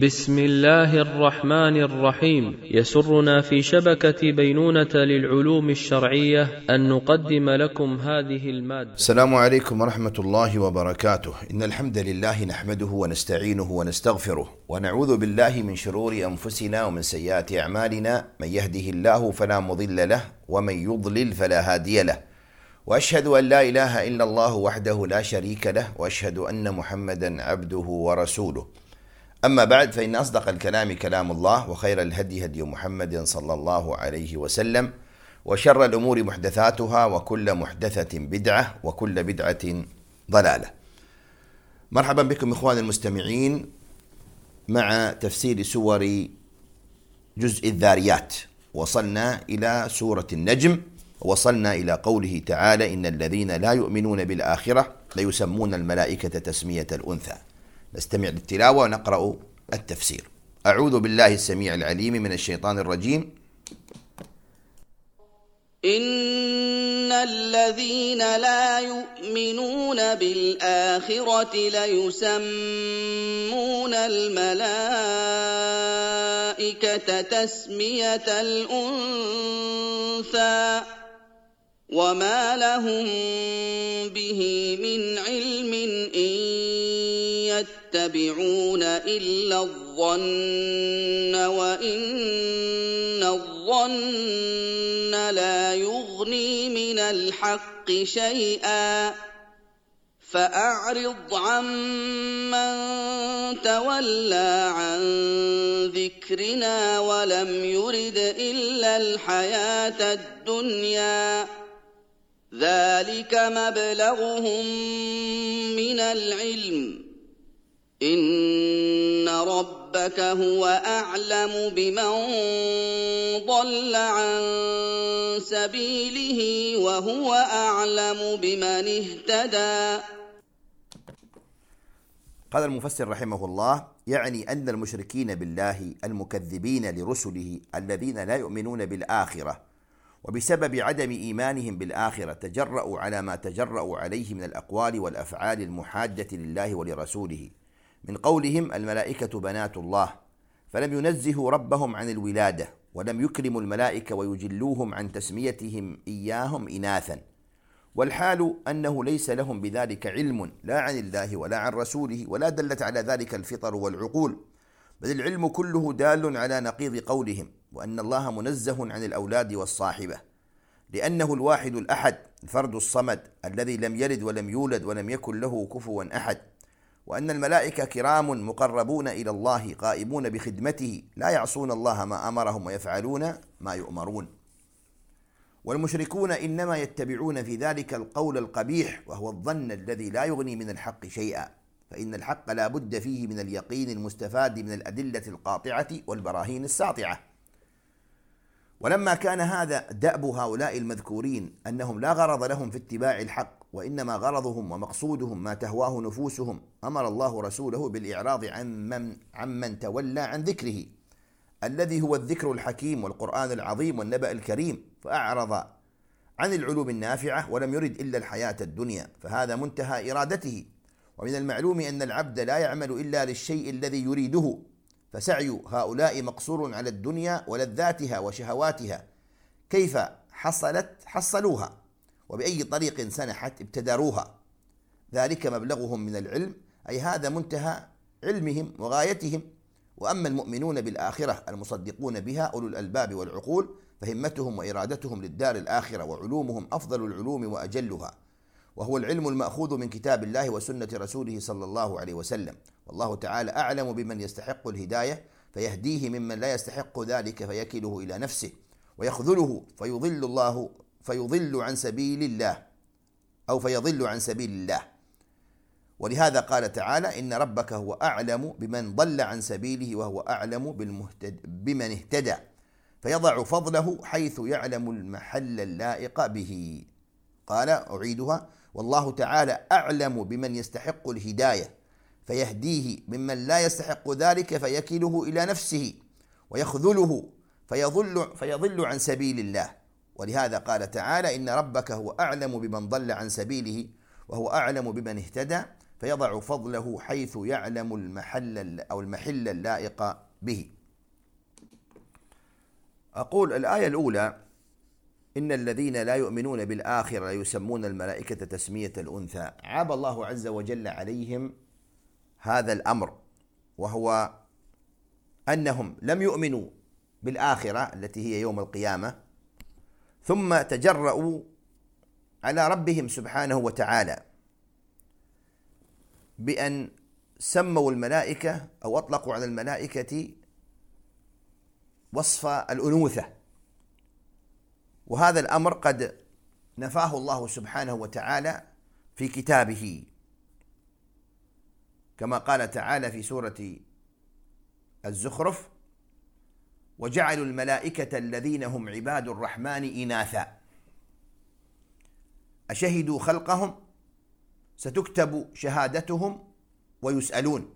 بسم الله الرحمن الرحيم. يسرنا في شبكة بينونة للعلوم الشرعية أن نقدم لكم هذه المادة. السلام عليكم ورحمة الله وبركاته. إن الحمد لله نحمده ونستعينه ونستغفره ونعوذ بالله من شرور أنفسنا ومن سيئات أعمالنا. من يهده الله فلا مضل له ومن يضلل فلا هادي له، وأشهد أن لا إله إلا الله وحده لا شريك له، وأشهد أن محمدا عبده ورسوله. أما بعد، فإن أصدق الكلام كلام الله، وخير الهدي هدي محمد صلى الله عليه وسلم، وشر الأمور محدثاتها، وكل محدثة بدعة، وكل بدعة ضلالة. مرحبا بكم إخواني المستمعين مع تفسير سور جزء الذاريات. وصلنا إلى سورة النجم، ووصلنا إلى قوله تعالى: إن الذين لا يؤمنون بالآخرة ليسمون الملائكة تسمية الأنثى. نستمع للتلاوة ونقرأ التفسير. أعوذ بالله السميع العليم من الشيطان الرجيم. إن الذين لا يؤمنون بالآخرة ليسمون الملائكة تسمية الأنثى وما لهم به من علم إن يتبعون إلا الظن وإن الظن لا يغني من الحق شيئا فأعرض عمن تولى عن ذكرنا ولم يرد إلا الحياة الدنيا ذلك مبلغهم من العلم إن ربك هو أعلم بمن ضل عن سبيله وهو أعلم بمن اهتدى. قال المفسر رحمه الله: يعني أن المشركين بالله المكذبين لرسله الذين لا يؤمنون بالآخرة، وبسبب عدم إيمانهم بالآخرة تجرؤوا على ما تجرؤوا عليه من الأقوال والأفعال المحادة لله ولرسوله، من قولهم الملائكة بنات الله، فلم ينزهوا ربهم عن الولادة، ولم يكرموا الملائكة ويجلوهم عن تسميتهم إياهم إناثا، والحال أنه ليس لهم بذلك علم لا عن الله ولا عن رسوله، ولا دلت على ذلك الفطر والعقول، بل العلم كله دال على نقيض قولهم، وأن الله منزه عن الأولاد والصاحبة، لأنه الواحد الأحد الفرد الصمد الذي لم يلد ولم يولد ولم يكن له كفوا أحد، وأن الملائكة كرام مقربون إلى الله قائمون بخدمته لا يعصون الله ما أمرهم ويفعلون ما يؤمرون. والمشركون إنما يتبعون في ذلك القول القبيح، وهو الظن الذي لا يغني من الحق شيئا، فإن الحق لا بد فيه من اليقين المستفاد من الأدلة القاطعة والبراهين الساطعة. ولما كان هذا دأب هؤلاء المذكورين أنهم لا غرض لهم في اتباع الحق، وإنما غرضهم ومقصودهم ما تهواه نفوسهم، أمر الله رسوله بالإعراض عمن تولى عن ذكره الذي هو الذكر الحكيم والقرآن العظيم والنبأ الكريم، فأعرض عن العلوم النافعة ولم يرد إلا الحياة الدنيا، فهذا منتهى إرادته. ومن المعلوم أن العبد لا يعمل إلا للشيء الذي يريده، فسعي هؤلاء مقصور على الدنيا ولذاتها وشهواتها، كيف حصلوها، وبأي طريق سنحت ابتدروها، ذلك مبلغهم من العلم، أي هذا منتهى علمهم وغايتهم. وأما المؤمنون بالآخرة المصدقون بها أولو الألباب والعقول، فهمتهم وإرادتهم للدار الآخرة وعلومهم أفضل العلوم وأجلها، وهو العلم المأخوذ من كتاب الله وسنة رسوله صلى الله عليه وسلم. والله تعالى أعلم بمن يستحق الهداية فيهديه ممن لا يستحق ذلك فيكله إلى نفسه ويخذله فيضل عن سبيل الله، أو فيضل عن سبيل الله. ولهذا قال تعالى: إن ربك هو أعلم بمن ضل عن سبيله وهو أعلم بمن اهتدى، فيضع فضله حيث يعلم المحل اللائق به. قال: أعيدها: والله تعالى أعلم بمن يستحق الهداية فيهديه ممن لا يستحق ذلك فيكله إلى نفسه ويخذله فيضل عن سبيل الله. ولهذا قال تعالى: إن ربك هو أعلم بمن ضل عن سبيله وهو أعلم بمن اهتدى، فيضع فضله حيث يعلم المحل اللائق به. أقول الآية الأولى: إن الذين لا يؤمنون بالآخرة يسمون الملائكة تسمية الأنثى. عاب الله عز وجل عليهم هذا الأمر، وهو أنهم لم يؤمنوا بالآخرة التي هي يوم القيامة، ثم تجرؤوا على ربهم سبحانه وتعالى بأن سموا الملائكة أو أطلقوا على الملائكة وصف الأنوثة، وهذا الأمر قد نفاه الله سبحانه وتعالى في كتابه، كما قال تعالى في سورة الزخرف: وجعلوا الملائكة الذين هم عباد الرحمن إناثا أشهدوا خلقهم ستكتب شهادتهم ويسألون.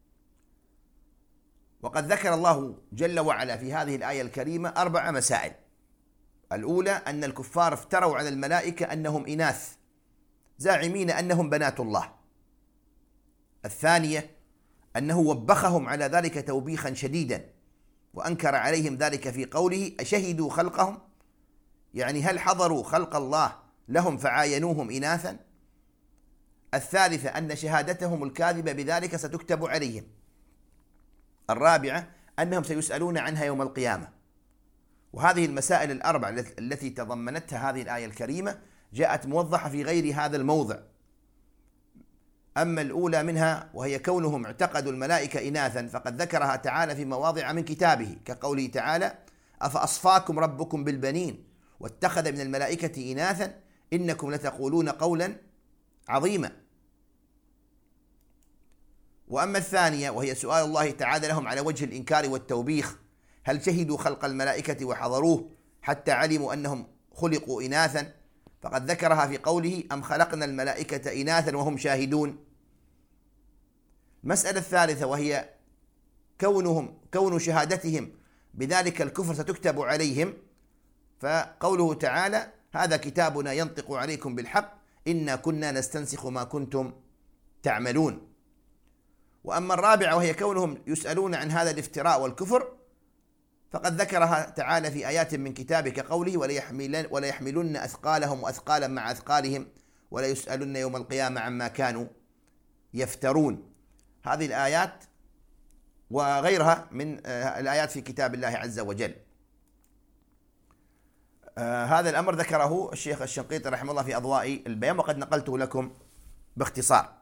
وقد ذكر الله جل وعلا في هذه الآية الكريمة 4 مسائل. الأولى أن الكفار افتروا على الملائكة أنهم إناث، زاعمين أنهم بنات الله. الثانية أنه وبخهم على ذلك توبيخا شديدا، وأنكر عليهم ذلك في قوله: أشهدوا خلقهم، يعني هل حضروا خلق الله لهم فعاينوهم إناثا؟ الثالثة أن شهادتهم الكاذبة بذلك ستكتب عليهم. الرابعة أنهم سيسألون عنها يوم القيامة. وهذه المسائل ال4 التي تضمنتها هذه الآية الكريمة جاءت موضحة في غير هذا الموضع. أما الأولى منها وهي كونهم اعتقدوا الملائكة إناثا فقد ذكرها تعالى في مواضع من كتابه، كقوله تعالى: أفأصفاكم ربكم بالبنين واتخذ من الملائكة إناثا إنكم لتقولون قولا عظيما. وأما الثانية وهي سؤال الله تعالى لهم على وجه الإنكار والتوبيخ: هل شهدوا خلق الملائكة وحضروه حتى علموا أنهم خلقوا إناثا؟ فقد ذكرها في قوله: أم خلقنا الملائكة إناثا وهم شاهدون. المسألة الثالثة وهي كون شهادتهم بذلك الكفر ستكتب عليهم، فقوله تعالى: هذا كتابنا ينطق عليكم بالحق إنا كنا نستنسخ ما كنتم تعملون. وأما الرابعة وهي كونهم يسألون عن هذا الافتراء والكفر فقد ذكرها تعالى في آيات من كتابه، كقوله: وليحملن أثقالهم وأثقالا مع أثقالهم ولا يسألن يوم القيامة عما كانوا يفترون. هذه الآيات وغيرها من الآيات في كتاب الله عز وجل. هذا الأمر ذكره الشيخ الشنقيطي رحمه الله في أضواء البيان، وقد نقلته لكم باختصار.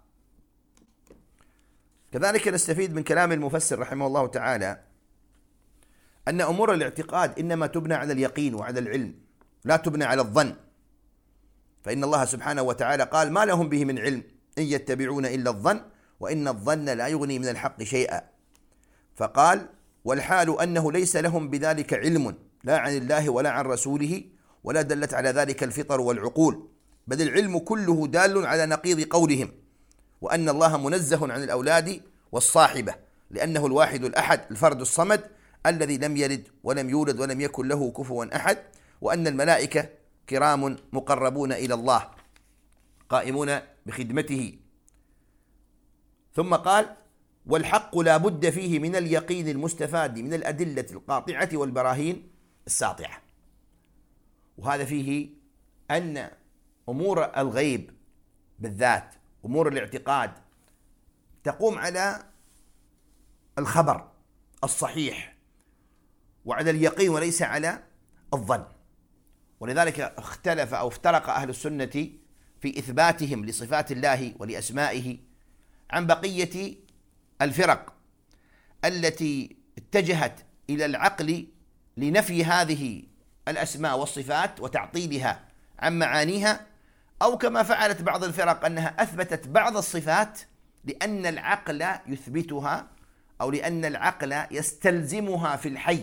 كذلك نستفيد من كلام المفسر رحمه الله تعالى أن أمور الاعتقاد إنما تبنى على اليقين وعلى العلم، لا تبنى على الظن. فإن الله سبحانه وتعالى قال: ما لهم به من علم إن يتبعون إلا الظن وإن الظن لا يغني من الحق شيئا. فقال: والحال أنه ليس لهم بذلك علم لا عن الله ولا عن رسوله، ولا دلت على ذلك الفطر والعقول، بل العلم كله دال على نقيض قولهم، وأن الله منزه عن الأولاد والصاحبة، لأنه الواحد الأحد الفرد الصمد الذي لم يلد ولم يولد ولم يكن له كفوا أحد، وأن الملائكة كرام مقربون إلى الله قائمون بخدمته. ثم قال: والحق لا بد فيه من اليقين المستفاد من الأدلة القاطعة والبراهين الساطعة. وهذا فيه أن أمور الغيب بالذات أمور الاعتقاد تقوم على الخبر الصحيح وعلى اليقين وليس على الظن. ولذلك اختلف أو افترق أهل السنة في إثباتهم لصفات الله ولأسمائه عن بقية الفرق التي اتجهت إلى العقل لنفي هذه الأسماء والصفات وتعطيلها عن معانيها، أو كما فعلت بعض الفرق أنها أثبتت بعض الصفات لأن العقل يثبتها أو لأن العقل يستلزمها في الحي،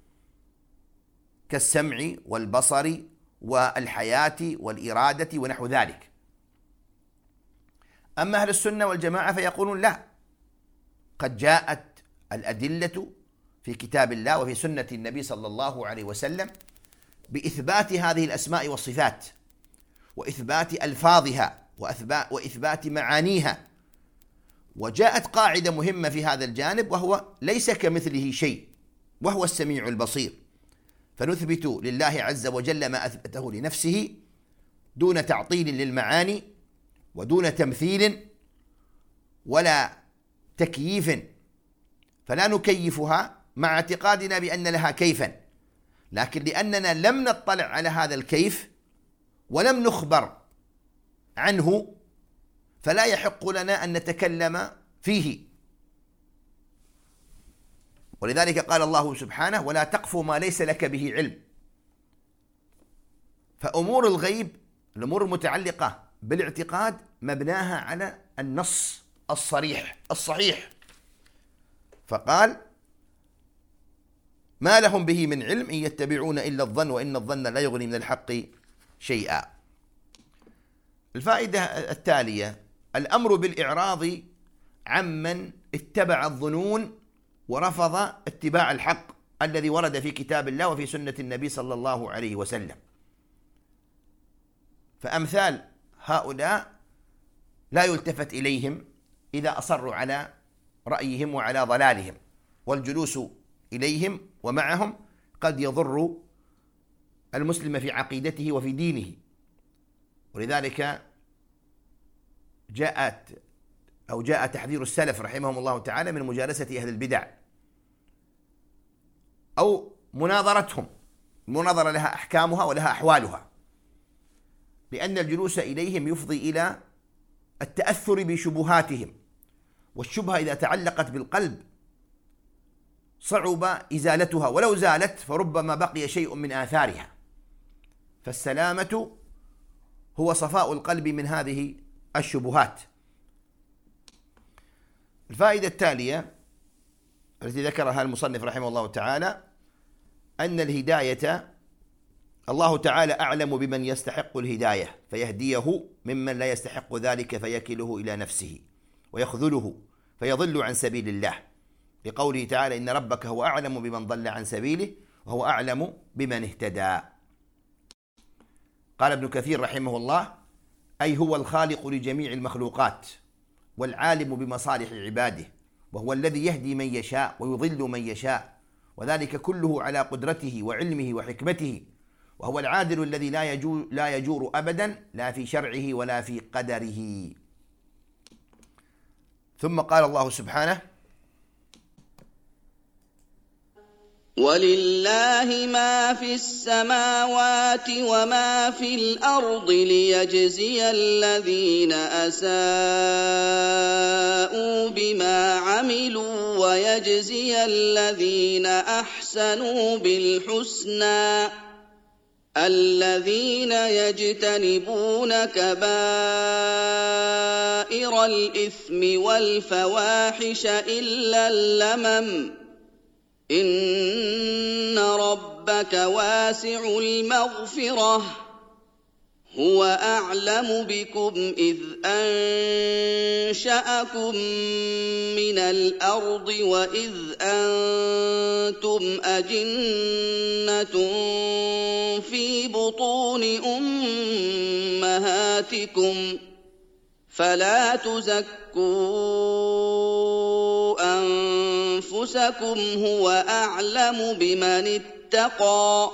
كالسمع والبصر والحياة والإرادة ونحو ذلك. أما أهل السنة والجماعة فيقولون لا، قد جاءت الأدلة في كتاب الله وفي سنة النبي صلى الله عليه وسلم بإثبات هذه الأسماء والصفات وإثبات ألفاظها وإثبات معانيها وجاءت قاعدة مهمة في هذا الجانب، وهو ليس كمثله شيء وهو السميع البصير، فنثبت لله عز وجل ما أثبته لنفسه دون تعطيل للمعاني ودون تمثيل ولا تكييف، فلا نكيفها مع اعتقادنا بأن لها كيفا، لكن لأننا لم نطلع على هذا الكيف ولم نخبر عنه فلا يحق لنا أن نتكلم فيه. ولذلك قال الله سبحانه: ولا تقف ما ليس لك به علم. فأمور الغيب، الأمور المتعلقة بالاعتقاد، مبناها على النص الصريح الصحيح، فقال: ما لهم به من علم إن يتبعون إلا الظن وإن الظن لا يغني من الحق شيئا. الفائدة التالية: الأمر بالإعراض عمن اتبع الظنون ورفض اتباع الحق الذي ورد في كتاب الله وفي سنة النبي صلى الله عليه وسلم. فأمثال هؤلاء لا يلتفت إليهم إذا أصروا على رأيهم وعلى ضلالهم، والجلوس إليهم ومعهم قد يضر المسلم في عقيدته وفي دينه. ولذلك جاء تحذير السلف رحمهم الله تعالى من مجالسة أهل البدع أو مناظرتهم. المناظرة لها أحكامها ولها أحوالها، لأن الجلوس إليهم يفضي إلى التأثر بشبهاتهم، والشبهة إذا تعلقت بالقلب صعب إزالتها، ولو زالت فربما بقي شيء من آثارها. فالسلامة هو صفاء القلب من هذه الشبهات. الفائدة التالية التي ذكرها المصنف رحمه الله تعالى أن الهداية الله تعالى أعلم بمن يستحق الهداية فيهديه ممن لا يستحق ذلك فيكله إلى نفسه ويخذله فيضل عن سبيل الله، لقوله تعالى: إن ربك هو أعلم بمن ضل عن سبيله وهو أعلم بمن اهتدى. قال ابن كثير رحمه الله: أي هو الخالق لجميع المخلوقات والعالم بمصالح عباده، وهو الذي يهدي من يشاء ويضل من يشاء، وذلك كله على قدرته وعلمه وحكمته، وهو العادل الذي لا يجور أبدا لا في شرعه ولا في قدره. ثم قال الله سبحانه: ولله ما في السماوات وما في الأرض ليجزي الذين أساءوا بما عملوا ويجزي الذين أحسنوا بالحسنى، الذين يجتنبون كبائر الإثم والفواحش إلا اللمم، إن ربك واسع المغفرة، هو أعلم بكم إذ أنشأكم من الأرض وإذ أنتم أجنة في بطون أمهاتكم، فلا تزكوا أنفسكم هو أعلم بمن اتقى.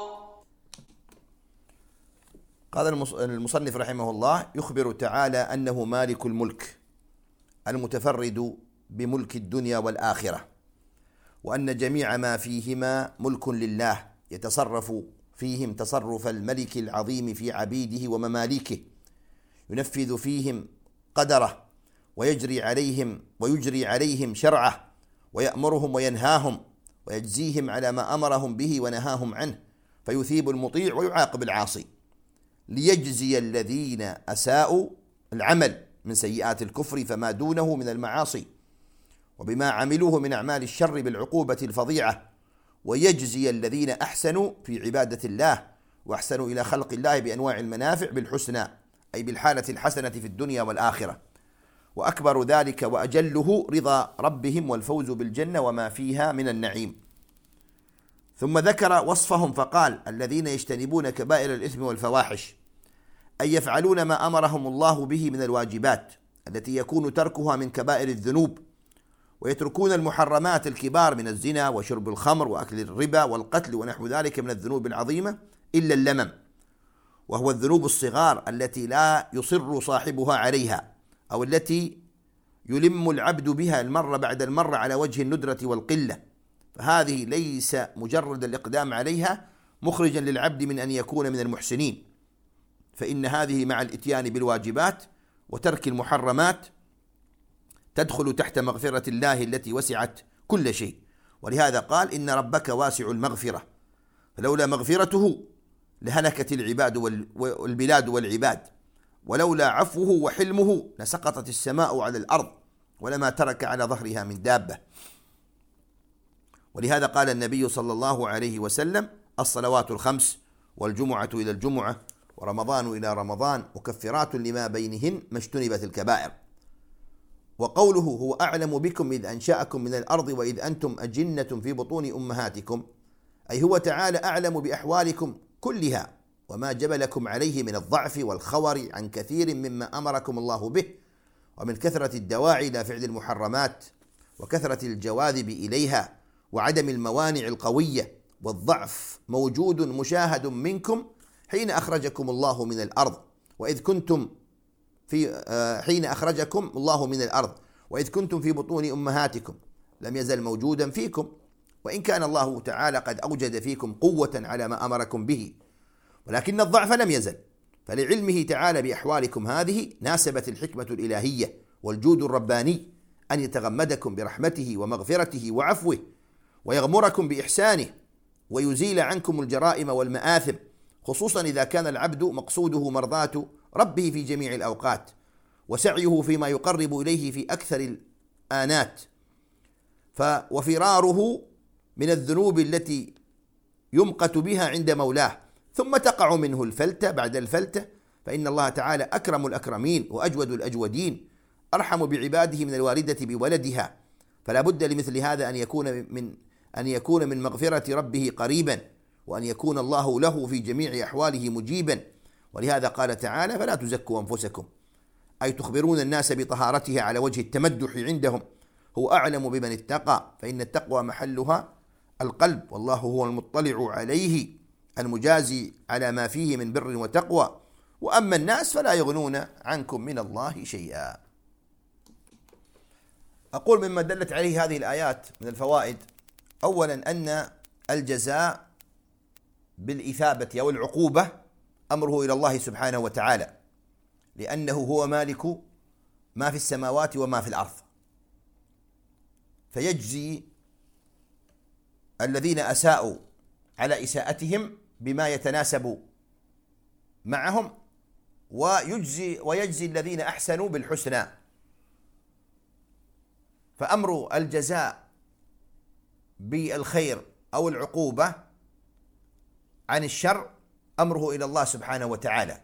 قال المصنف رحمه الله: يخبر تعالى أنه مالك الملك المتفرد بملك الدنيا والآخرة، وأن جميع ما فيهما ملك لله يتصرف فيهم تصرف الملك العظيم في عبيده ومماليكه، ينفذ فيهم قدره ويجري عليهم شرعه، ويأمرهم وينهاهم ويجزيهم على ما أمرهم به ونهاهم عنه، فيثيب المطيع ويعاقب العاصي، ليجزي الذين أساءوا العمل من سيئات الكفر فما دونه من المعاصي وبما عملوه من أعمال الشر بالعقوبة الفظيعة، ويجزي الذين أحسنوا في عبادة الله وأحسنوا إلى خلق الله بأنواع المنافع بالحسنى، أي بالحالة الحسنة في الدنيا والآخرة، وأكبر ذلك وأجله رضا ربهم والفوز بالجنة وما فيها من النعيم. ثم ذكر وصفهم فقال: الذين يجتنبون كبائر الإثم والفواحش، أي يفعلون ما أمرهم الله به من الواجبات التي يكون تركها من كبائر الذنوب، ويتركون المحرمات الكبار من الزنا وشرب الخمر وأكل الربا والقتل ونحو ذلك من الذنوب العظيمة، إلا اللمم، وهو الذنوب الصغار التي لا يصر صاحبها عليها، أو التي يلم العبد بها المرة بعد المرة على وجه الندرة والقلة، فهذه ليس مجرد الإقدام عليها مخرجا للعبد من أن يكون من المحسنين، فإن هذه مع الإتيان بالواجبات وترك المحرمات تدخل تحت مغفرة الله التي وسعت كل شيء. ولهذا قال إن ربك واسع المغفرة، فلولا مغفرته لهلكت البلاد والعباد، ولولا عفوه وحلمه لسقطت السماء على الأرض ولما ترك على ظهرها من دابة. ولهذا قال النبي صلى الله عليه وسلم: الصلوات الخمس والجمعة إلى الجمعة ورمضان إلى رمضان مكفرات لما بينهن ما اجتنبت الكبائر. وقوله هو أعلم بكم إذ أنشأكم من الأرض وإذ أنتم أجنة في بطون أمهاتكم، أي هو تعالى أعلم بأحوالكم كلها وما جبلكم عليه من الضعف والخور عن كثير مما أمركم الله به، ومن كثرة الدواعي إلى فعل المحرمات وكثرة الجواذب إليها وعدم الموانع القوية، والضعف موجود مشاهد منكم حين أخرجكم الله من الأرض وإذ كنتم في بطون أمهاتكم لم يزل موجودا فيكم، وإن كان الله تعالى قد أوجد فيكم قوة على ما أمركم به، ولكن الضعف لم يزل. فلعلمه تعالى بأحوالكم هذه ناسبت الحكمة الإلهية والجود الرباني أن يتغمدكم برحمته ومغفرته وعفوه، ويغمركم بإحسانه، ويزيل عنكم الجرائم والمآثم، خصوصا إذا كان العبد مقصوده مرضاة ربه في جميع الأوقات، وسعيه فيما يقرب إليه في أكثر الآنات، وفراره من الذنوب التي يمقت بها عند مولاه، ثم تقع منه الفلتة بعد الفلتة، فإن الله تعالى أكرم الأكرمين وأجود الأجودين، أرحم بعباده من الوالدة بولدها، فلا بد لمثل هذا أن يكون من مغفرة ربه قريبا، وأن يكون الله له في جميع أحواله مجيبا. ولهذا قال تعالى: فلا تزكوا أنفسكم، أي تخبرون الناس بطهارتها على وجه التمدح عندهم، هو أعلم بمن اتقى، فإن التقوى محلها القلب، والله هو المطلع عليه المجازي على ما فيه من بر وتقوى، وأما الناس فلا يغنون عنكم من الله شيئا. أقول مما دلت عليه هذه الآيات من الفوائد: أولا أن الجزاء بالإثابة أو العقوبة أمره إلى الله سبحانه وتعالى، لأنه هو مالك ما في السماوات وما في الأرض، فيجزي الذين أساءوا على إساءتهم بما يتناسب معهم، ويجزي الذين أحسنوا بالحسنى. فأمر الجزاء بالخير أو العقوبة عن الشر أمره إلى الله سبحانه وتعالى،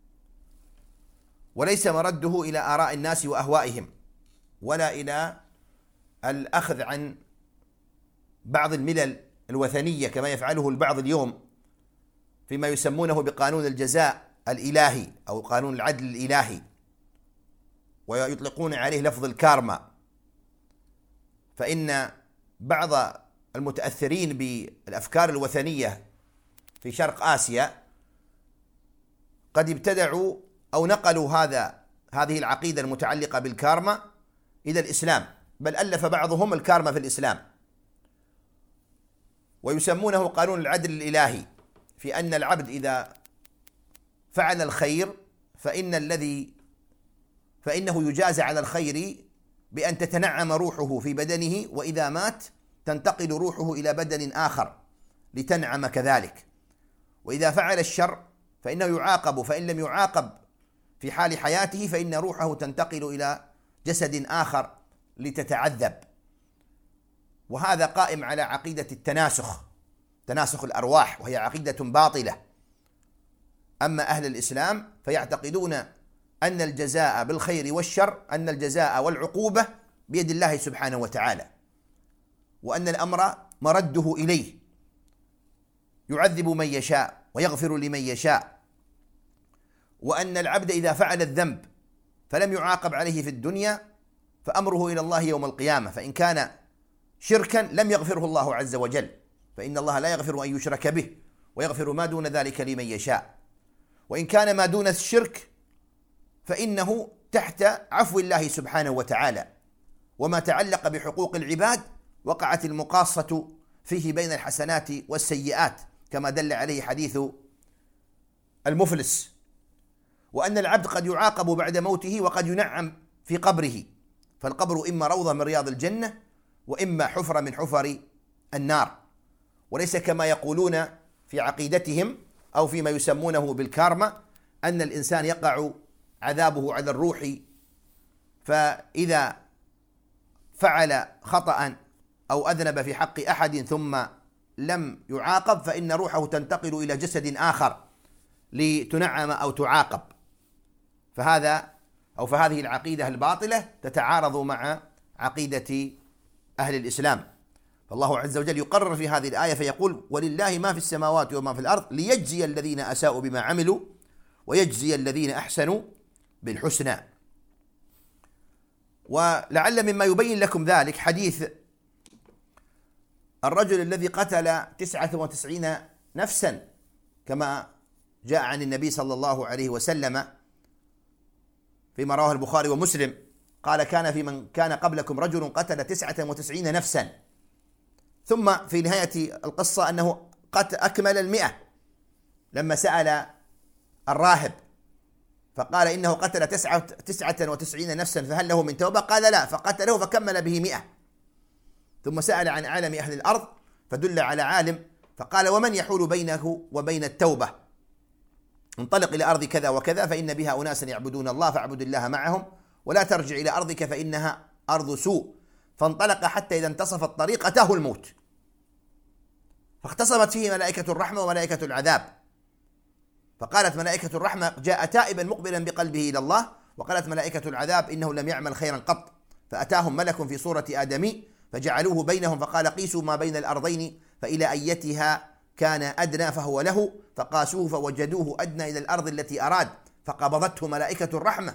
وليس مرده إلى آراء الناس وأهوائهم، ولا إلى الأخذ عن بعض الملل الوثنية كما يفعله البعض اليوم فيما يسمونه بقانون الجزاء الإلهي أو قانون العدل الإلهي، ويطلقون عليه لفظ الكارما. فإن بعض المتأثرين بالأفكار الوثنية في شرق آسيا قد ابتدعوا أو نقلوا هذه العقيدة المتعلقة بالكارما إلى الإسلام، بل ألف بعضهم الكارما في الإسلام، ويسمونه قانون العدل الإلهي، في أن العبد إذا فعل الخير فإنه يجازى على الخير بأن تتنعم روحه في بدنه، وإذا مات تنتقل روحه إلى بدن آخر لتنعم كذلك. وإذا فعل الشر فإنه يعاقب، فإن لم يعاقب في حال حياته فإن روحه تنتقل إلى جسد آخر لتتعذب. وهذا قائم على عقيدة تناسخ الأرواح، وهي عقيدة باطلة. أما أهل الإسلام فيعتقدون أن الجزاء بالخير والشر، أن الجزاء والعقوبة بيد الله سبحانه وتعالى، وأن الأمر مرده إليه، يعذب من يشاء ويغفر لمن يشاء، وأن العبد إذا فعل الذنب فلم يعاقب عليه في الدنيا فأمره إلى الله يوم القيامة، فإن كان شركا لم يغفره الله عز وجل، فإن الله لا يغفر أن يشرك به ويغفر ما دون ذلك لمن يشاء. وإن كان ما دون الشرك فإنه تحت عفو الله سبحانه وتعالى، وما تعلق بحقوق العباد وقعت المقاصة فيه بين الحسنات والسيئات، كما دل عليه حديث المفلس، وأن العبد قد يعاقب بعد موته وقد ينعم في قبره، فالقبر إما روضة من رياض الجنة وإما حفرة من حفر النار، وليس كما يقولون في عقيدتهم أو فيما يسمونه بالكارما أن الإنسان يقع عذابه على الروح، فإذا فعل خطأ أو أذنب في حق أحد ثم لم يعاقب فإن روحه تنتقل إلى جسد آخر لتنعم أو تعاقب، فهذه العقيدة الباطلة تتعارض مع عقيدة أهل الإسلام. فالله عز وجل يقرر في هذه الآية فيقول: ولله ما في السماوات وما في الأرض ليجزي الذين أساءوا بما عملوا ويجزي الذين أحسنوا بالحسنى. ولعل مما يبين لكم ذلك حديث الرجل الذي قتل 99 نفسا كما جاء عن النبي صلى الله عليه وسلم فيما رواه البخاري ومسلم، قال: كان في من كان قبلكم رجل قتل 99 نفسا، ثم في نهاية القصة أنه قد أكمل 100 لما سأل الراهب فقال إنه قتل 99 نفسا فهل له من توبة؟ قال لا، فقتله فكمل به 100. ثم سأل عن عالم أهل الأرض فدل على عالم فقال: ومن يحول بينه وبين التوبة؟ انطلق إلى أرض كذا وكذا فإن بها أناسا يعبدون الله فاعبد الله معهم، ولا ترجع إلى أرضك فإنها أرض سوء. فانطلق حتى إذا انتصف الطريق أتاه الموت، فاختصمت فيه ملائكة الرحمة وملائكة العذاب، فقالت ملائكة الرحمة: جاء تائبا مقبلا بقلبه إلى الله، وقالت ملائكة العذاب: إنه لم يعمل خيرا قط. فأتاهم ملك في صورة آدمي فجعلوه بينهم فقال: قيسوا ما بين الأرضين فإلى أيتها كان أدنى فهو له، فقاسوه فوجدوه أدنى إلى الأرض التي أراد، فقبضته ملائكة الرحمة،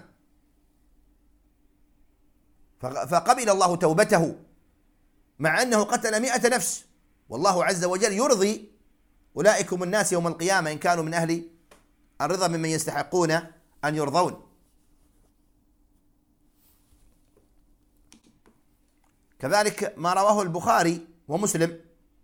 فقبل الله توبته مع أنه قتل 100 نفس. والله عز وجل يرضي أولئكم الناس يوم القيامة إن كانوا من أهل الرضا ممن يستحقون أن يرضون. كذلك ما رواه البخاري ومسلم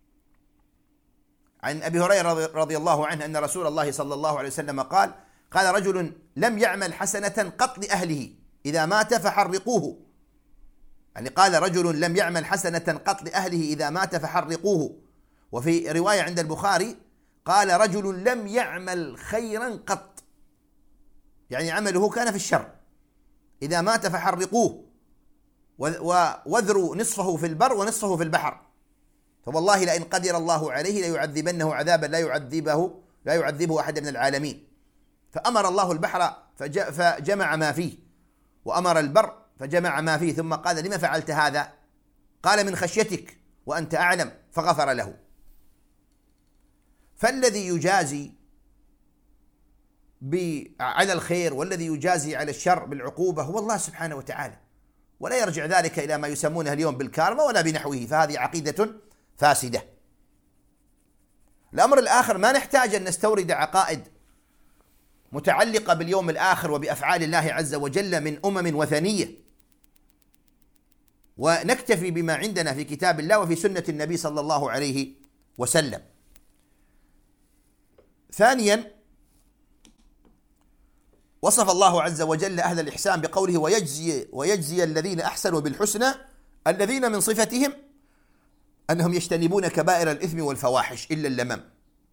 عن أبي هريرة رضي الله عنه أن رسول الله صلى الله عليه وسلم قال: قال رجل لم يعمل حسنة قط لأهله إذا مات فحرقوه. يعني قال رجل لم يعمل حسنة قط لأهله إذا مات فحرقوه. وفي رواية عند البخاري قال: رجل لم يعمل خيرا قط، يعني عمله كان في الشر، إذا مات فحرقوه ووذروا نصفه في البر ونصفه في البحر، فوالله لئن قدر الله عليه ليعذبنه عذابا لا يعذبه أحد من العالمين. فأمر الله البحر فجمع ما فيه، وأمر البر فجمع ما فيه، ثم قال: لما فعلت هذا؟ قال: من خشيتك وأنت أعلم، فغفر له. فالذي يجازي على الخير والذي يجازي على الشر بالعقوبة هو الله سبحانه وتعالى، ولا يرجع ذلك إلى ما يسمونه اليوم بالكارما ولا بنحوه، فهذه عقيدة فاسدة. الأمر الآخر، ما نحتاج أن نستورد عقائد متعلقة باليوم الآخر وبأفعال الله عز وجل من أمم وثنية، ونكتفي بما عندنا في كتاب الله وفي سنة النبي صلى الله عليه وسلم. ثانيا، وصف الله عز وجل أهل الإحسان بقوله: ويجزي الذين أحسنوا بالحسنى، الذين من صفتهم أنهم يجتنبون كبائر الإثم والفواحش إلا اللمم.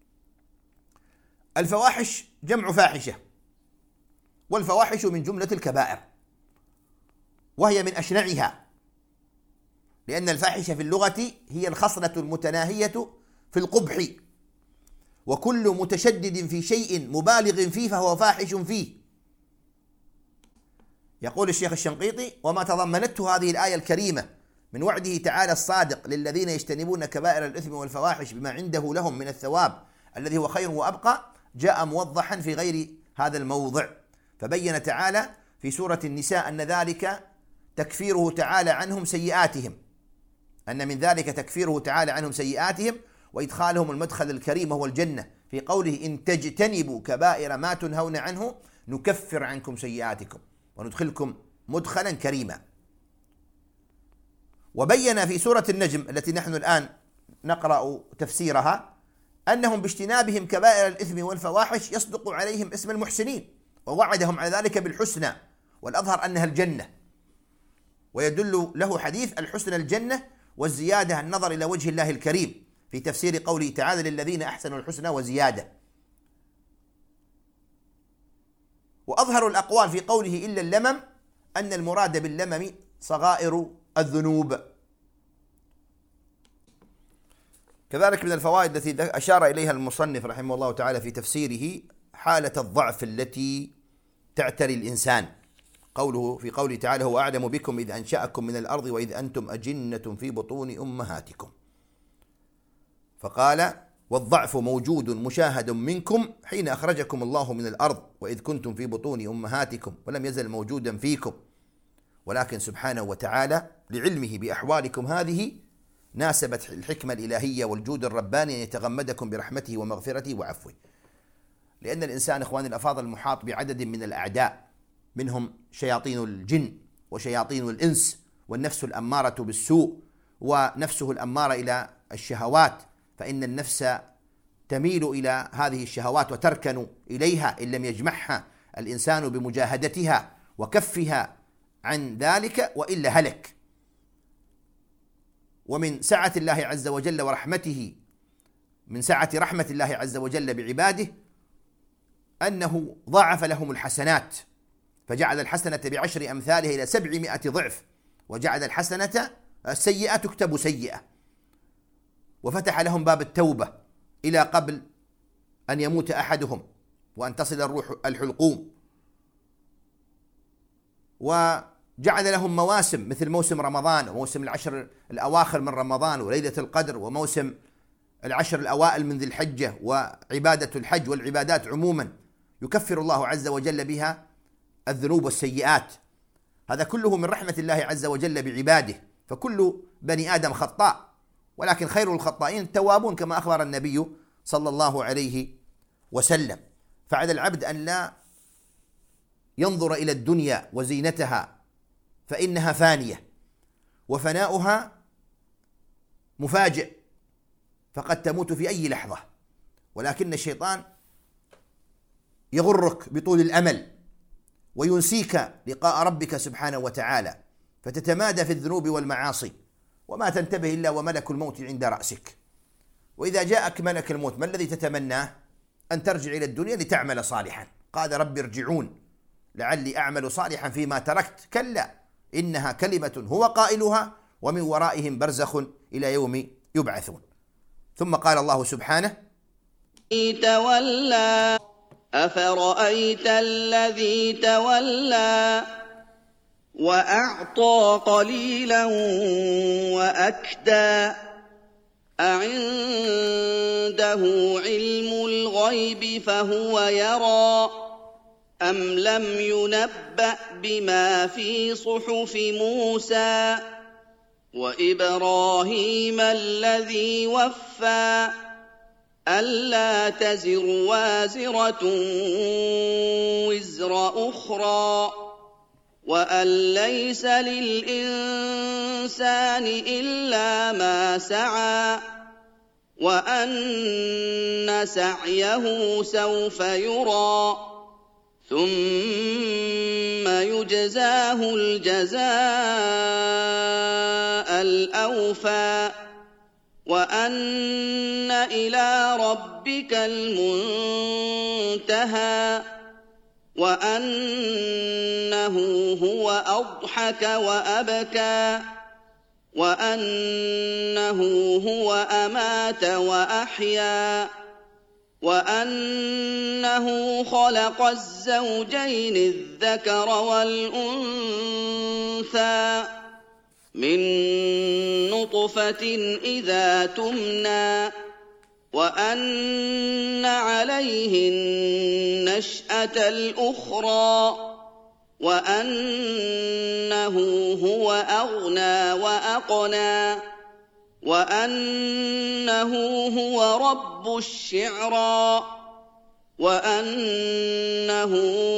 الفواحش جمع فاحشة، والفواحش من جملة الكبائر، وهي من أشنعها، لأن الفاحشة في اللغة هي الخصلة المتناهية في القبح، وكل متشدد في شيء مبالغ فيه فهو فاحش فيه. يقول الشيخ الشنقيطي: وما تضمنته هذه الآية الكريمة من وعده تعالى الصادق للذين يجتنبون كبائر الإثم والفواحش بما عنده لهم من الثواب الذي هو خير وأبقى، جاء موضحا في غير هذا الموضع، فبين تعالى في سورة النساء أن ذلك تكفيره تعالى عنهم سيئاتهم، أن من ذلك تكفيره تعالى عنهم سيئاتهم وإدخالهم المدخل الكريم وهو الجنة، في قوله إن تجتنبوا كبائر ما تنهون عنه نكفر عنكم سيئاتكم وندخلكم مدخلا كريما. وبين في سورة النجم التي نحن الآن نقرأ تفسيرها أنهم باجتنابهم كبائر الإثم والفواحش يصدق عليهم اسم المحسنين، ووعدهم على ذلك بالحسنى، والأظهر أنها الجنة، ويدل له حديث الحسنى الجنة والزيادة النظر إلى وجه الله الكريم في تفسير قوله تعالى للذين أحسنوا الحسنى وزيادة. وأظهر الأقوال في قوله إلا اللمم أن المراد باللمم صغائر الذنوب. كذلك من الفوائد التي أشار إليها المصنف رحمه الله تعالى في تفسيره حالة الضعف التي تعتري الإنسان، في قوله تعالى هو أعلم بكم إذ أنشأكم من الأرض وإذ أنتم أجنة في بطون أمهاتكم، فقال والضعف موجود مشاهد منكم حين أخرجكم الله من الأرض وإذ كنتم في بطون أمهاتكم ولم يزل موجودا فيكم، ولكن سبحانه وتعالى لعلمه بأحوالكم هذه ناسبت الحكمة الإلهية والجود الرباني أن يتغمدكم برحمته ومغفرته وعفوه، لأن الإنسان إخواني الأفاضل محاط بعدد من الأعداء، منهم شياطين الجن وشياطين الإنس والنفس الأمارة بالسوء ونفسه الأمارة إلى الشهوات، فإن النفس تميل إلى هذه الشهوات وتركن إليها إن لم يجمعها الإنسان بمجاهدتها وكفها عن ذلك وإلا هلك. ومن سعة الله عز وجل ورحمته، من سعة رحمة الله عز وجل بعباده أنه ضاعف لهم الحسنات، فجعل الحسنة ب10 أمثالها إلى 700 ضعف، وجعل الحسنة السيئة تكتب سيئة، وفتح لهم باب التوبة إلى قبل أن يموت أحدهم وأن تصل الروح الحلقوم، وجعل لهم مواسم مثل موسم رمضان وموسم العشر الأواخر من رمضان وليلة القدر وموسم العشر الأوائل من ذي الحجة وعبادة الحج والعبادات عموما يكفر الله عز وجل بها الذنوب والسيئات. هذا كله من رحمة الله عز وجل بعباده، فكل بني آدم خطاء، ولكن خير الخطائين التوابون كما أخبر النبي صلى الله عليه وسلم. فعلى العبد أن لا ينظر إلى الدنيا وزينتها فإنها فانية وفناؤها مفاجئ، فقد تموت في أي لحظة، ولكن الشيطان يغرك بطول الأمل وينسيك لقاء ربك سبحانه وتعالى، فتتمادى في الذنوب والمعاصي وما تنتبه إلا وملك الموت عند رأسك. وإذا جاءك ملك الموت ما الذي تتمناه؟ أن ترجع إلى الدنيا لتعمل صالحا. قال رب ارجعون لعلي أعمل صالحا فيما تركت، كلا إنها كلمة هو قائلها ومن ورائهم برزخ إلى يوم يبعثون. ثم قال الله سبحانه تولى أفرأيت الذي تولى وأعطى قليلا وأكدى أعنده علم الغيب فهو يرى أم لم ينبأ بما في صحف موسى وإبراهيم الذي وفى ألا تزر وازرة وزر أخرى وأن ليس للإنسان إلا ما سعى وأن سعيه سوف يرى ثم يجزاه الجزاء الأوفى وأن إلى ربك المنتهى وأنه هو أضحك وأبكى وأنه هو أمات وأحيا وأنه خلق الزوجين الذكر والأنثى من نطفة إذا تمنى وأن عليه النشأة الأخرى وأنه هو أغنى وأقنى وأنه هو رب الشعرى وأنه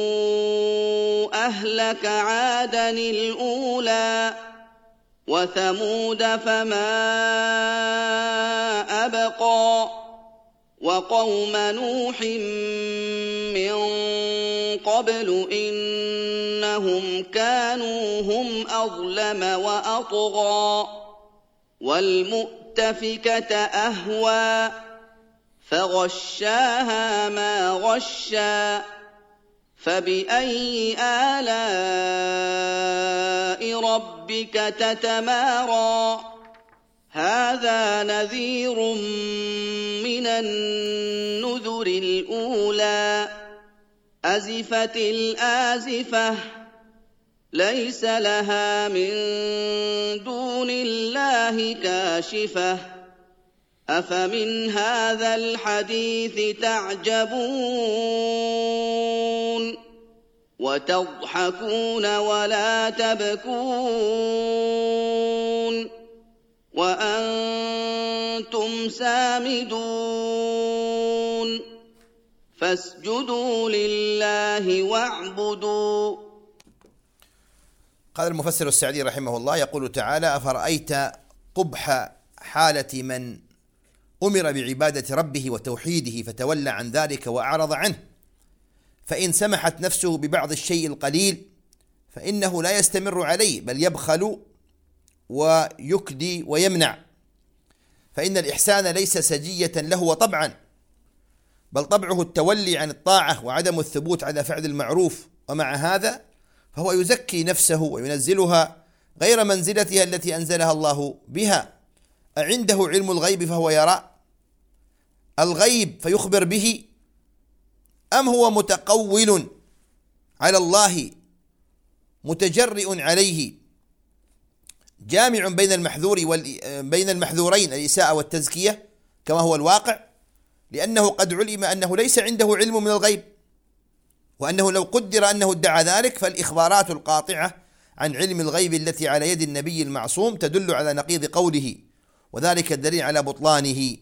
أهلك عادا الأولى وثمود فما أبقى وقوم نوح من قبل إنهم كانوا هم أظلم وأطغى والمؤتفكة أهوى فغشاها ما غشى فبأي آلاء ربك تتمارى هذا نذير من النذر الأولى أزفت الآزفة ليس لها من دون الله كاشفة أفمن هذا الحديث تعجبون وتضحكون ولا تبكون وأنتم سامدون فاسجدوا لله واعبدوا. قال المفسر السعدي رحمه الله يقول تعالى: أفرأيت قبح حالة من أمر بعبادة ربه وتوحيده فتولى عن ذلك وأعرض عنه، فإن سمحت نفسه ببعض الشيء القليل فإنه لا يستمر عليه بل يبخل ويكدي ويمنع، فإن الإحسان ليس سجية له وطبعا، بل طبعه التولي عن الطاعة وعدم الثبوت على فعل المعروف، ومع هذا فهو يزكي نفسه وينزلها غير منزلتها التي أنزلها الله بها. أعنده علم الغيب فهو يرى الغيب فيخبر به، أم هو متقول على الله متجرئ عليه جامع بين المحذورين الإساءة والتزكية كما هو الواقع، لأنه قد علم أنه ليس عنده علم من الغيب، وأنه لو قدر أنه ادعى ذلك فالإخبارات القاطعة عن علم الغيب التي على يد النبي المعصوم تدل على نقيض قوله، وذلك الدليل على بطلانه.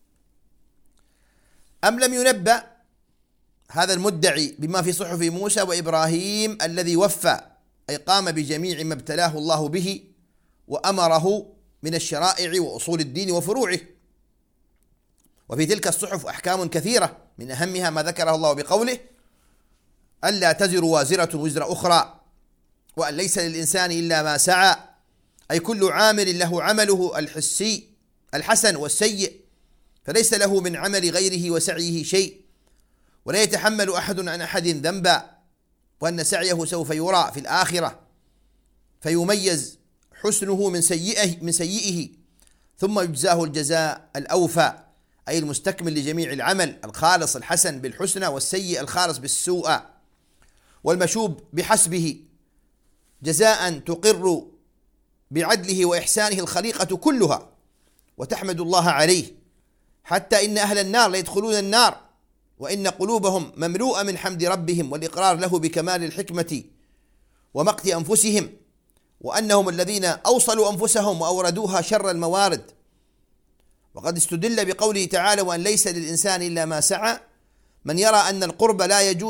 أم لم ينبأ هذا المدعي بما في صحف موسى وإبراهيم الذي وفى، أي قام بجميع ما ابتلاه الله به وأمره من الشرائع وأصول الدين وفروعه، وفي تلك الصحف أحكام كثيرة، من أهمها ما ذكره الله بقوله: ألا تزر وازرة وزر أخرى، وأن ليس للإنسان إلا ما سعى، أي كل عامل له عمله الحسي الحسن والسيء، فليس له من عمل غيره وسعيه شيء، ولا يتحمل أحد عن أحد ذنبا، وأن سعيه سوف يرى في الآخرة فيميز حسنه من سيئه ثم يجزاه الجزاء الأوفى، أي المستكمل لجميع العمل، الخالص الحسن بالحسنى والسيء الخالص بالسوء، والمشوب بحسبه، جزاء تقر بعدله وإحسانه الخليقة كلها وتحمد الله عليه، حتى إن أهل النار ليدخلون النار وإن قلوبهم مملوءة من حمد ربهم والإقرار له بكمال الحكمة ومقت أنفسهم، وأنهم الذين أوصلوا أنفسهم وأوردوها شر الموارد. وقد استدل بقوله تعالى: وأن ليس للإنسان إلا ما سعى، من يرى أن القرب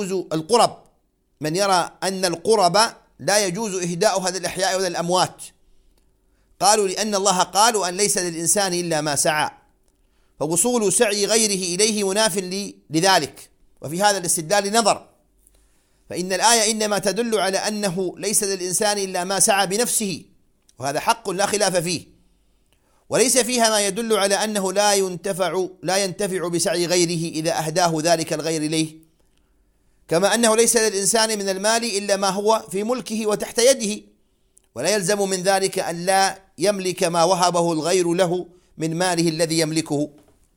لا يجوز إهداء هذا الأحياء ولا الأموات، قالوا لأن الله قال: وأن ليس للإنسان إلا ما سعى، فوصول سعي غيره إليه مناف لذلك. وفي هذا الاستدلال نظر، فإن الآية إنما تدل على أنه ليس للإنسان إلا ما سعى بنفسه، وهذا حق لا خلاف فيه، وليس فيها ما يدل على أنه لا ينتفع بسعي غيره إذا أهداه ذلك الغير إليه، كما أنه ليس للإنسان من المال إلا ما هو في ملكه وتحت يده، ولا يلزم من ذلك أن لا يملك ما وهبه الغير له من ماله الذي يملكه.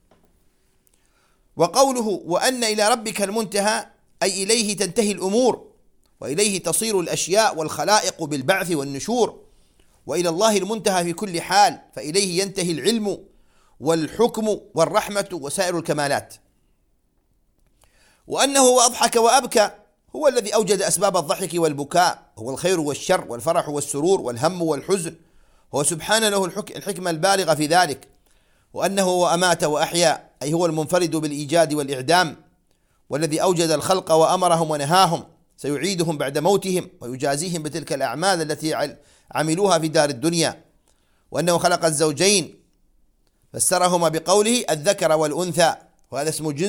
وقوله: وأن إلى ربك المنتهى، أي إليه تنتهي الأمور، وإليه تصير الأشياء والخلائق بالبعث والنشور، وإلى الله المنتهى في كل حال، فإليه ينتهي العلم والحكم والرحمة وسائر الكمالات. وأنه أضحك وأبكى، هو الذي أوجد أسباب الضحك والبكاء، هو الخير والشر والفرح والسرور والهم والحزن، هو سبحانه له الحكمة البالغة في ذلك، وأنه هو أمات وأحيا، أي هو المنفرد بالإيجاد والإعدام، والذي أوجد الخلق وأمرهم ونهاهم، سيعيدهم بعد موتهم ويجازيهم بتلك الأعمال التي عملوها في دار الدنيا، وأنه خلق الزوجين فسرهما بقوله الذكر والأنثى، وهذا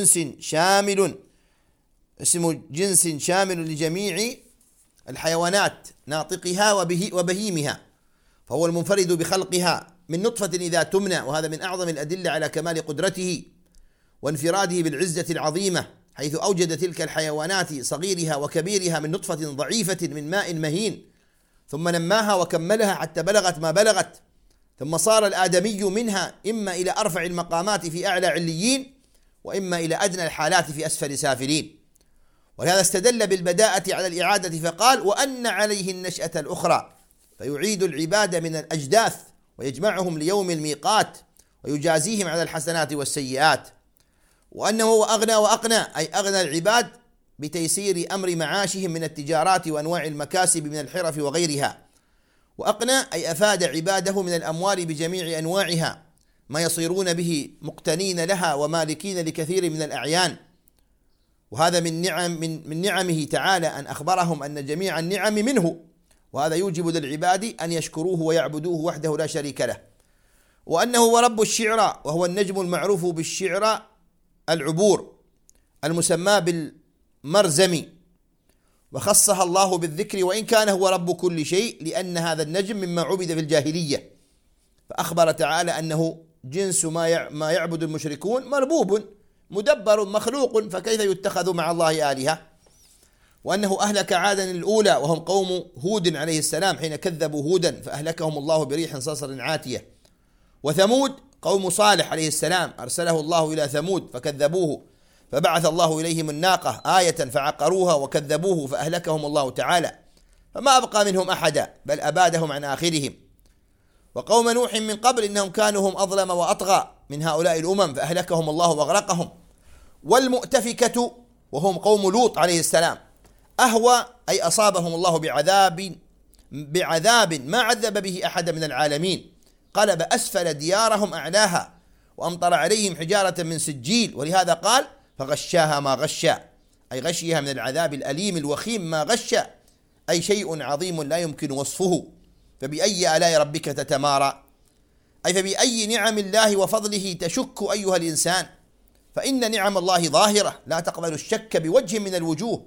اسم جنس شامل لجميع الحيوانات ناطقها وبهيمها، فهو المنفرد بخلقها من نطفة إذا تمنى، وهذا من أعظم الأدلة على كمال قدرته وانفراده بالعزة العظيمة، حيث أوجد تلك الحيوانات صغيرها وكبيرها من نطفة ضعيفة من ماء مهين، ثم نماها وكملها حتى بلغت ما بلغت، ثم صار الآدمي منها إما إلى أرفع المقامات في أعلى عليين، وإما إلى أدنى الحالات في أسفل سافلين. ولهذا استدل بالبداءة على الإعادة فقال وأن عليه النشأة الأخرى، فيعيد العباد من الأجداث ويجمعهم ليوم الميقات ويجازيهم على الحسنات والسيئات، وأنه هو أغنى وأقنى، أي أغنى العباد بتيسير أمر معاشهم من التجارات وأنواع المكاسب من الحرف وغيرها، وأقنى أي أفاد عباده من الأموال بجميع أنواعها ما يصيرون به مقتنين لها ومالكين لكثير من الأعيان. وهذا من نعمه تعالى أن أخبرهم أن جميع النعم منه، وهذا يوجب للعباد أن يشكروه ويعبدوه وحده لا شريك له، وأنه هو رب الشعرى، وهو النجم المعروف بالشعرى العبور المسمى بالمرزم، وخصها الله بالذكر وإن كان هو رب كل شيء، لأن هذا النجم مما عبد في الجاهلية، فأخبر تعالى أنه جنس ما يعبد المشركون مربوب مدبر مخلوق، فكيف يتخذ مع الله آلهة، وأنه أهلك عادا الأولى وهم قوم هود عليه السلام حين كذبوا هودا فأهلكهم الله بريح صرصر عاتية، وثمود قوم صالح عليه السلام أرسله الله إلى ثمود فكذبوه فبعث الله إليهم الناقة آية فعقروها وكذبوه فأهلكهم الله تعالى، فما أبقى منهم أحدا بل أبادهم عن آخرهم. وقوم نوح من قبل إنهم كانوا هم أظلم وأطغى من هؤلاء الأمم فأهلكهم الله وأغرقهم. والمؤتفكة وهم قوم لوط عليه السلام أهوى أي أصابهم الله بعذاب ما عذب به أحد من العالمين، قلب أسفل ديارهم أعلاها وأمطر عليهم حجارة من سجيل، ولهذا قال فغشاها ما غشا، أي غشيها من العذاب الأليم الوخيم ما غشا، أي شيء عظيم لا يمكن وصفه. فبأي آلاء ربك تتمارى، أي فبأي نعم الله وفضله تشك أيها الإنسان، فإن نعم الله ظاهرة لا تقبل الشك بوجه من الوجوه،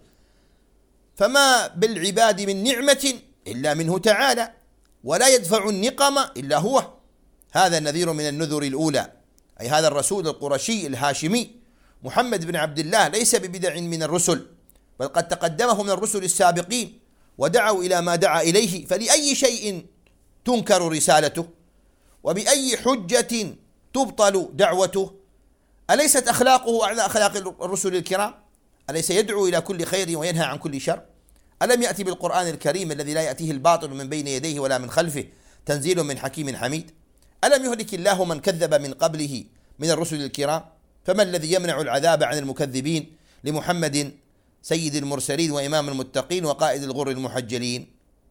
فما بالعباد من نعمة إلا منه تعالى، ولا يدفع النقم إلا هو. هذا النذير من النذر الأولى، أي هذا الرسول القرشي الهاشمي محمد بن عبد الله ليس ببدع من الرسل، بل قد تقدمه من الرسل السابقين ودعوا إلى ما دعا إليه، فلأي شيء تنكر رسالته، وبأي حجة تبطل دعوته؟ أليست أخلاقه أعلى أخلاق الرسل الكرام؟ أليس يدعو إلى كل خير وينهى عن كل شر؟ ألم يأتي بالقرآن الكريم الذي لا يأتيه الباطل من بين يديه ولا من خلفه تنزيل من حكيم حميد؟ ألم يهلك الله من كذب من قبله من الرسل الكرام؟ فما الذي يمنع العذاب عن المكذبين لمحمد سيد المرسلين وإمام المتقين وقائد الغر المحجلين؟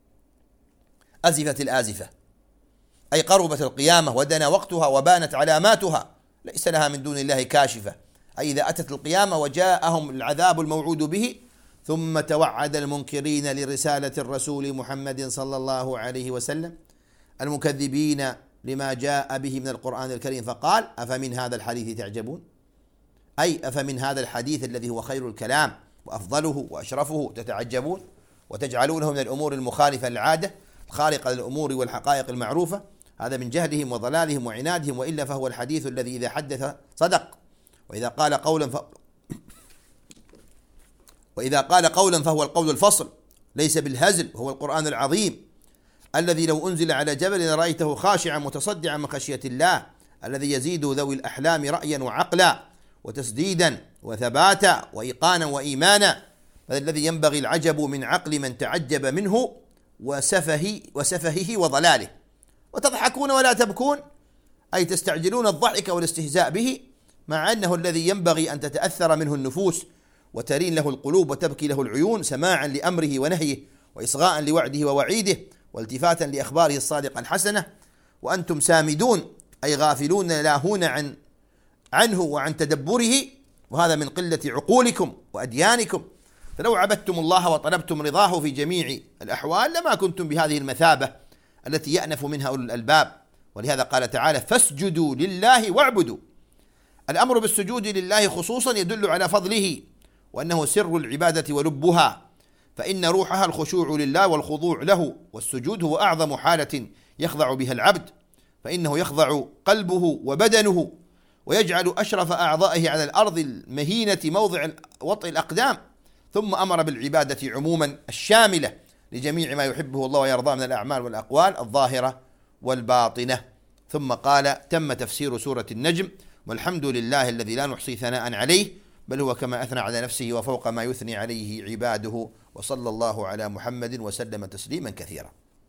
أزفت الآزفة، أي قربت القيامة ودنا وقتها وبانت علاماتها، ليس لها من دون الله كاشفة، أي إذا أتت القيامة وجاءهم العذاب الموعود به، ثم توعد المنكرين لرسالة الرسول محمد صلى الله عليه وسلم المكذبين لما جاء به من القرآن الكريم، فقال أفمن هذا الحديث تعجبون، أي أفمن هذا الحديث الذي هو خير الكلام وأفضله وأشرفه تتعجبون وتجعلونه من الأمور المخالفة للعادة الخارقة للأمور والحقائق المعروفة؟ هذا من جهلهم وضلالهم وعنادهم، وإلا فهو الحديث الذي إذا حدث صدق، وإذا قال قولا فهو القول الفصل ليس بالهزل، وهو القرآن العظيم الذي لو أنزل على جبل لرأيته خاشعا متصدعا من خشية الله، الذي يزيد ذوي الأحلام رأيا وعقلا وتسديدا وثباتا وإيقانا وإيمانا، هذا الذي ينبغي العجب من عقل من تعجب منه وسفهه وضلاله. وتضحكون ولا تبكون، أي تستعجلون الضحك والاستهزاء به، مع أنه الذي ينبغي أن تتأثر منه النفوس وترين له القلوب وتبكي له العيون سماعا لأمره ونهيه وإصغاء لوعده ووعيده والتفاتا لأخباره الصادقة الحسنة، وأنتم سامدون أي غافلون لاهون عنه وعن تدبره، وهذا من قلة عقولكم وأديانكم. فلو عبدتم الله وطلبتم رضاه في جميع الأحوال لما كنتم بهذه المثابة التي يأنف منها أولو الألباب. ولهذا قال تعالى: فاسجدوا لله واعبدوا. الأمر بالسجود لله خصوصا يدل على فضله وأنه سر العبادة ولبها، فإن روحها الخشوع لله والخضوع له، والسجود هو أعظم حالة يخضع بها العبد، فإنه يخضع قلبه وبدنه ويجعل أشرف أعضائه على الأرض المهينة موضع وطئ الأقدام. ثم أمر بالعبادة عموما الشاملة لجميع ما يحبه الله ويرضاه من الأعمال والأقوال الظاهرة والباطنة. ثم قال: تم تفسير سورة النجم، والحمد لله الذي لا نحصي ثناء عليه بل هو كما أثنى على نفسه وفوق ما يثني عليه عباده، وصلى الله على محمد وسلم تسليما كثيرا.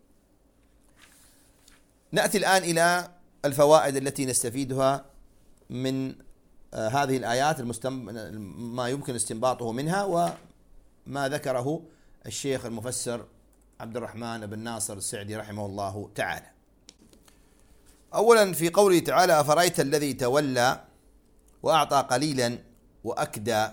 نأتي الآن إلى الفوائد التي نستفيدها من هذه الآيات، ما يمكن استنباطه منها وما ذكره الشيخ المفسر عبد الرحمن بن ناصر السعدي رحمه الله تعالى. أولا في قوله تعالى: أفرأيت الذي تولى وأعطى قليلا وأكدى،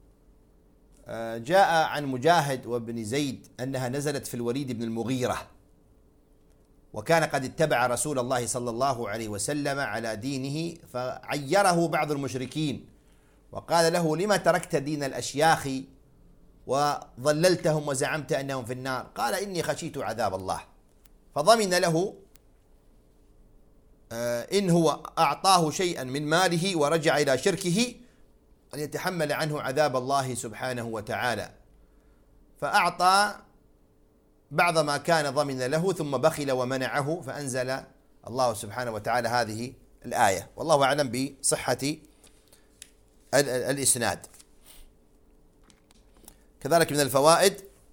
جاء عن مجاهد وابن زيد أنها نزلت في الوليد بن المغيرة، وكان قد اتبع رسول الله صلى الله عليه وسلم على دينه، فعيره بعض المشركين وقال له: لما تركت دين الأشياخ وضللتهم وزعمت أنهم في النار؟ قال: إني خشيت عذاب الله. فضمن له إن هو أعطاه شيئا من ماله ورجع إلى شركه أن يتحمل عنه عذاب الله سبحانه وتعالى، فأعطى بعض ما كان ضمن له ثم بخل ومنعه، فأنزل الله سبحانه وتعالى هذه الآية، والله أعلم بصحة الإسناد. كذلك من الفوائد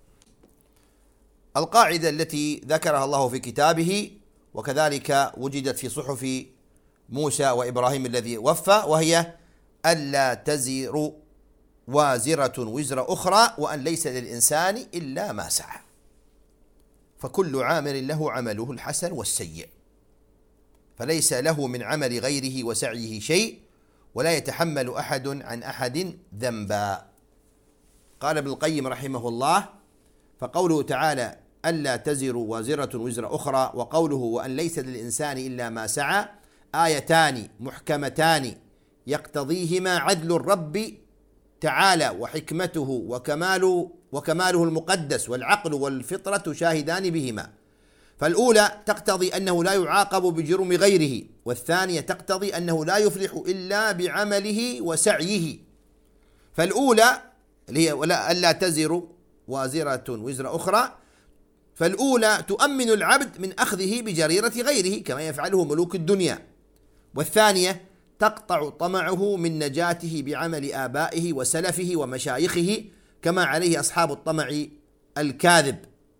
القاعدة التي ذكرها الله في كتابه وكذلك وجدت في صحف موسى وإبراهيم الذي وفى، وهي ألا تزر وازرة وزر أخرى، وأن ليس للإنسان إلا ما سعى، فكل عامل له عمله الحسن والسيء، فليس له من عمل غيره وسعيه شيء، ولا يتحمل أحد عن أحد ذنبا. قال ابن القيم رحمه الله: فقوله تعالى ألا تزر وازرة وزر أخرى، وقوله وأن ليس للإنسان إلا ما سعى، آيتان محكمتان يقتضيهما عدل الرب تعالى وحكمته وكماله المقدس، والعقل والفطرة شاهدان بهما. فالأولى تقتضي أنه لا يعاقب بجرم غيره، والثانية تقتضي أنه لا يفلح إلا بعمله وسعيه. فالأولى اللي هي ألا تزر وازرة وزر أخرى، فالأولى تؤمن العبد من أخذه بجريرة غيره كما يفعله ملوك الدنيا، والثانية تقطع طمعه من نجاته بعمل آبائه وسلفه ومشايخه كما عليه أصحاب الطمع الكاذب.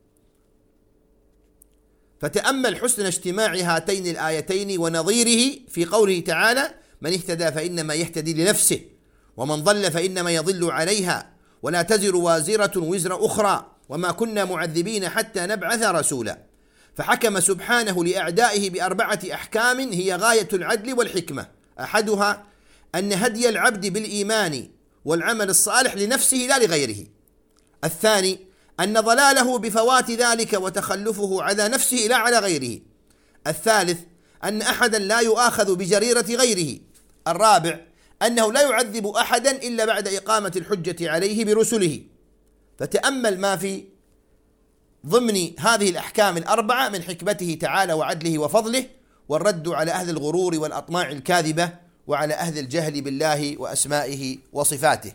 فتأمل حسن اجتماع هاتين الآيتين ونظيره في قوله تعالى: من اهتدى فإنما يهتدي لنفسه، ومن ضل فإنما يضل عليها، ولا تزر وازرة وزر أخرى، وما كنا معذبين حتى نبعث رسولا. فحكم سبحانه لأعدائه بأربعة أحكام هي غاية العدل والحكمة. أحدها أن هدي العبد بالإيمان والعمل الصالح لنفسه لا لغيره. الثاني أن ضلاله بفوات ذلك وتخلفه على نفسه لا على غيره. الثالث أن أحدا لا يؤاخذ بجريرة غيره. الرابع أنه لا يعذب أحدا إلا بعد إقامة الحجة عليه برسله. فتأمل ما في ضمن هذه الأحكام الأربعة من حكمته تعالى وعدله وفضله، والرد على أهل الغرور والأطماع الكاذبة، وعلى أهل الجهل بالله وأسمائه وصفاته.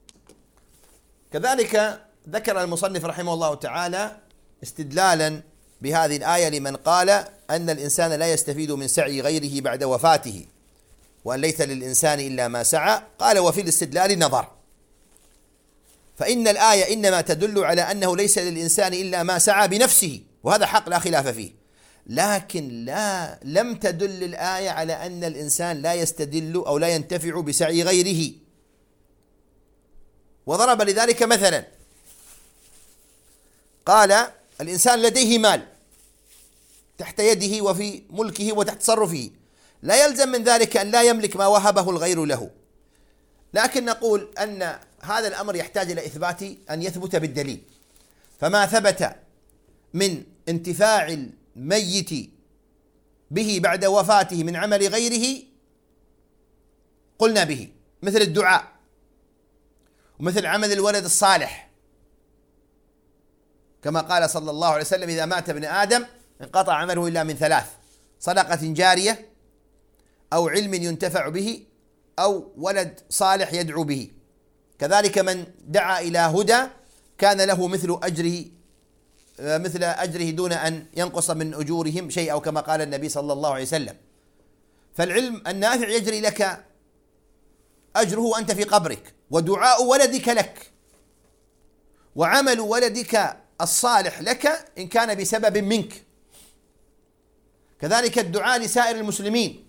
كذلك ذكر المصنف رحمه الله تعالى استدلالا بهذه الآية لمن قال أن الإنسان لا يستفيد من سعي غيره بعد وفاته، وأن ليس للإنسان إلا ما سعى. قال: وفي الاستدلال نظر، فإن الآية إنما تدل على أنه ليس للإنسان إلا ما سعى بنفسه، وهذا حق لا خلاف فيه، لكن لم تدل الآية على أن الإنسان لا يستدل أو لا ينتفع بسعي غيره. وضرب لذلك مثلا، قال: الإنسان لديه مال تحت يده وفي ملكه وتحت تصرفه، لا يلزم من ذلك أن لا يملك ما وهبه الغير له، لكن نقول أن هذا الأمر يحتاج إلى إثبات أن يثبت بالدليل. فما ثبت من انتفاع الميت به بعد وفاته من عمل غيره قلنا به، مثل الدعاء، ومثل عمل الولد الصالح، كما قال صلى الله عليه وسلم: إذا مات ابن آدم انقطع عمله إلا من ثلاث: صدقة جارية، أو علم ينتفع به، أو ولد صالح يدعو به. كذلك من دعا إلى هدى كان له مثل أجره دون أن ينقص من أجورهم شيء، أو كما قال النبي صلى الله عليه وسلم. فالعلم النافع يجري لك أجره وأنت في قبرك، ودعاء ولدك لك، وعمل ولدك الصالح لك إن كان بسبب منك. كذلك الدعاء لسائر المسلمين،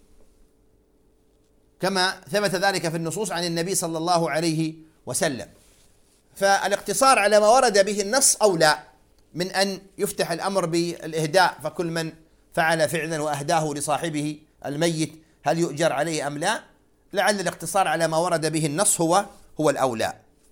كما ثبت ذلك في النصوص عن النبي صلى الله عليه وسلم. فالاقتصار على ما ورد به النص أولى من أن يفتح الأمر بالإهداء، فكل من فعل فعلا وأهداه لصاحبه الميت هل يؤجر عليه أم لا؟ لعل الاقتصار على ما ورد به النص هو الأولى.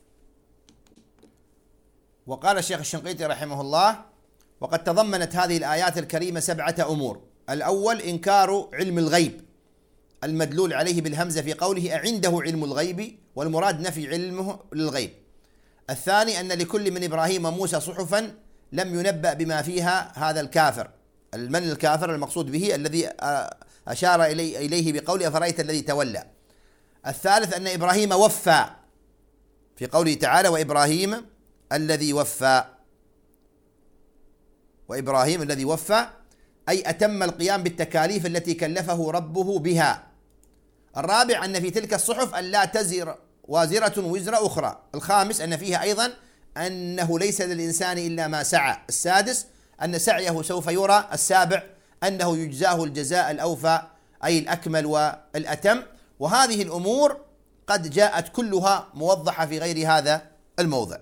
وقال الشيخ الشنقيطي رحمه الله: وقد تضمنت هذه الآيات الكريمة 7 أمور. الأول إنكار علم الغيب المدلول عليه بالهمزة في قوله: أعنده علم الغيب، والمراد نفي علمه للغيب. الثاني أن لكل من إبراهيم وموسى صحفا لم ينبأ بما فيها هذا الكافر. من الكافر المقصود به الذي أشار إليه بقوله: أفرأيت الذي تولى. الثالث أن إبراهيم وفى في قوله تعالى: وإبراهيم الذي وفى. وإبراهيم الذي وفى أي أتم القيام بالتكاليف التي كلفه ربه بها. الرابع أن في تلك الصحف أن لا تزر وازرة وزر أخرى. الخامس أن فيها أيضا أنه ليس للإنسان إلا ما سعى. السادس أن سعيه سوف يرى. السابع أنه يجزاه الجزاء الأوفى أي الأكمل والأتم. وهذه الأمور قد جاءت كلها موضحة في غير هذا الموضع.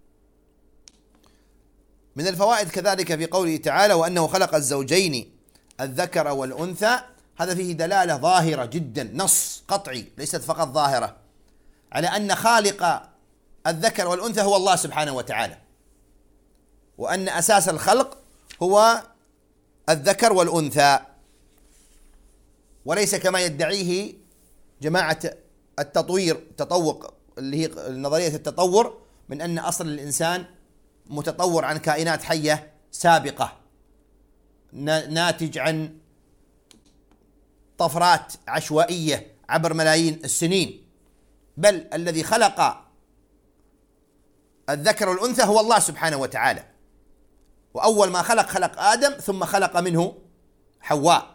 من الفوائد كذلك في قوله تعالى: وأنه خلق الزوجين الذكر والأنثى، هذا فيه دلالة ظاهرة جدا، نص قطعي ليست فقط ظاهرة، على أن خالق الذكر والأنثى هو الله سبحانه وتعالى، وأن أساس الخلق هو الذكر والأنثى، وليس كما يدعيه جماعة التطور اللي هي نظرية التطور، من أن أصل الإنسان متطور عن كائنات حية سابقة ناتج عن طفرات عشوائية عبر ملايين السنين، بل الذي خلق الذكر والأنثى هو الله سبحانه وتعالى. وأول ما خلق آدم، ثم خلق منه حواء.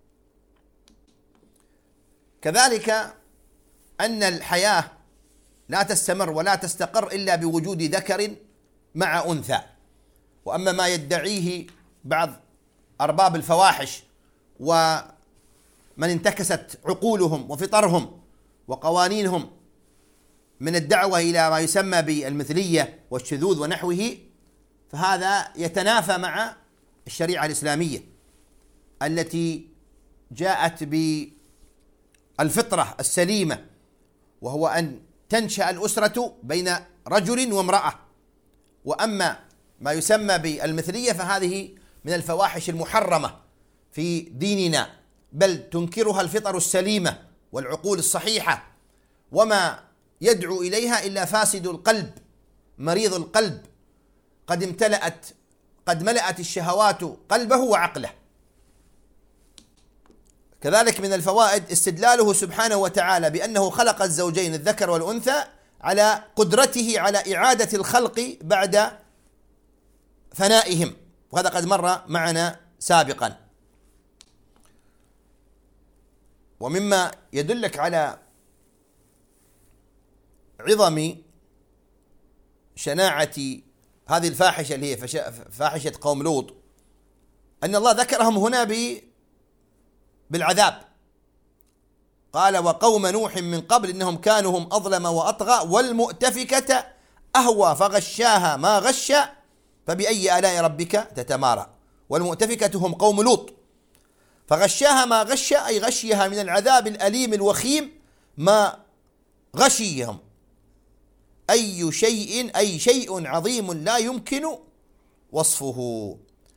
كذلك أن الحياة لا تستمر ولا تستقر إلا بوجود ذكر مع أنثى. وأما ما يدعيه بعض أرباب الفواحش ومن انتكست عقولهم وفطرهم وقوانينهم من الدعوة إلى ما يسمى بالمثلية والشذوذ ونحوه، فهذا يتنافى مع الشريعة الإسلامية التي جاءت بالفطرة السليمة، وهو أن تنشأ الأسرة بين رجل وامرأة. وأما ما يسمى بالمثلية فهذه من الفواحش المحرمة في ديننا، بل تنكرها الفطر السليمة والعقول الصحيحة، وما يدعو إليها إلا فاسد القلب مريض القلب قد ملأت الشهوات قلبه وعقله. كذلك من الفوائد استدلاله سبحانه وتعالى بأنه خلق الزوجين الذكر والأنثى على قدرته على إعادة الخلق بعد فنائهم، وهذا قد مر معنا سابقا. ومما يدلك على عظم شناعة هذه الفاحشة اللي هي فاحشة قوم لوط، أن الله ذكرهم هنا بالعذاب، قال وقوم نوح من قبل إنهم كانوا هم أظلم وأطغى والمؤتفكة أهوى فغشاها ما غش فبأي آلاء ربك تتمارى. والمؤتفكة هم قوم لوط، فغشاها ما غش أي غشيها من العذاب الأليم الوخيم ما غشيهم، أي شيء عظيم لا يمكن وصفه.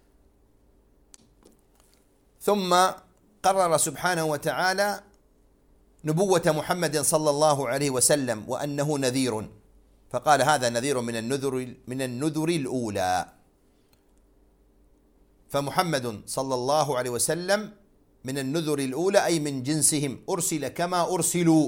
ثم قرر سبحانه وتعالى نبوة محمد صلى الله عليه وسلم وأنه نذير، فقال هذا نذير من النذر الأولى. فمحمد صلى الله عليه وسلم من النذر الأولى أي من جنسهم، أرسل كما أرسلوا،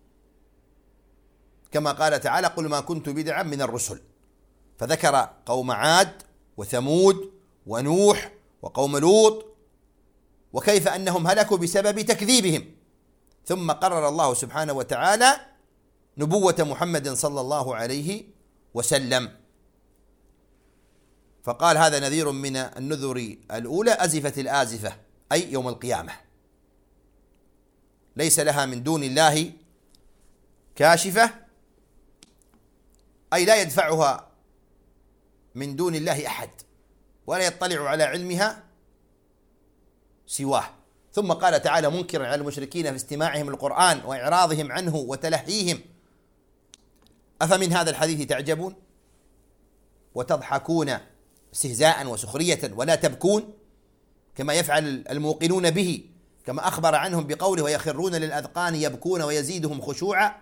كما قال تعالى قل ما كنت بدعا من الرسل، فذكر قوم عاد وثمود ونوح وقوم لوط وكيف أنهم هلكوا بسبب تكذيبهم. ثم قرر الله سبحانه وتعالى نبوة محمد صلى الله عليه وسلم، فقال هذا نذير من النذر الأولى أزفت الآزفة أي يوم القيامة، ليس لها من دون الله كاشفة أي لا يدفعها من دون الله أحد ولا يطلع على علمها سواه. ثم قال تعالى منكرا على المشركين في استماعهم القرآن وإعراضهم عنه وتلهيهم أفمن هذا الحديث تعجبون وتضحكون استهزاء وسخرية ولا تبكون كما يفعل الموقنون به، كما أخبر عنهم بقوله ويخرون للأذقان يبكون ويزيدهم خشوعا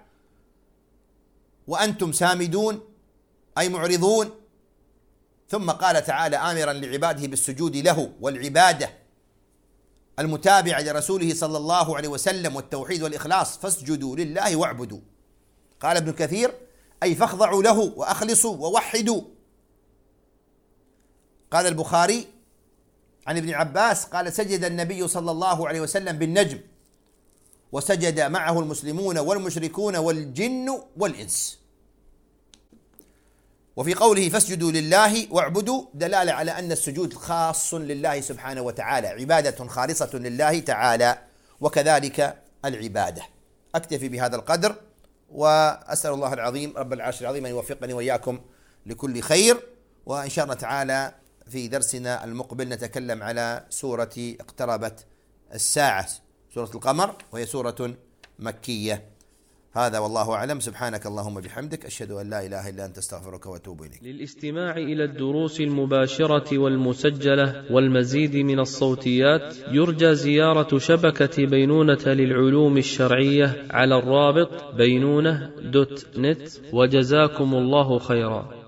وأنتم سامدون أي معرضون. ثم قال تعالى آمرا لعباده بالسجود له والعبادة المتابعة لرسوله صلى الله عليه وسلم والتوحيد والإخلاص فاسجدوا لله واعبدوا. قال ابن كثير أي فاخضعوا له وأخلصوا ووحدوا. قال البخاري عن ابن عباس قال سجد النبي صلى الله عليه وسلم بالنجم وسجد معه المسلمون والمشركون والجن والإنس. وفي قوله فاسجدوا لله واعبدوا دلالة على أن السجود خاص لله سبحانه وتعالى، عبادة خالصة لله تعالى، وكذلك العبادة. أكتفي بهذا القدر وأسأل الله العظيم رب العرش العظيم أن يوفقني وإياكم لكل خير. وإن شاء الله تعالى في درسنا المقبل نتكلم على سورة اقتربت الساعة، سورة القمر، وهي سورة مكية. هذا والله أعلم. سبحانك اللهم بحمدك أشهد أن لا إله إلا أنت استغفرك وأتوب إليك. للاستماع إلى الدروس المباشرة والمسجلة والمزيد من الصوتيات يرجى زيارة شبكة بينونة للعلوم الشرعية على الرابط بينونة.net. وجزاكم الله خيرا.